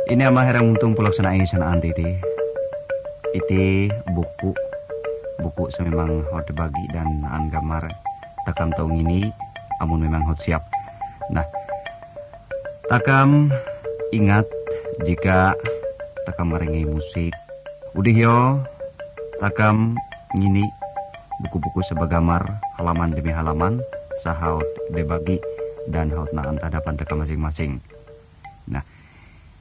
Ini ama herang untung pulak sanai sanaan titi. Iti buku sememang hot dibagi dan an gambar takam taung ini amun memang hot siap. Nah, takam ingat jika takam merengi musik. Udih yo, takam ngini buku-buku sebagamar halaman demi halaman sahaut dibagi dan haut na antadapan takam masing-masing. Nah,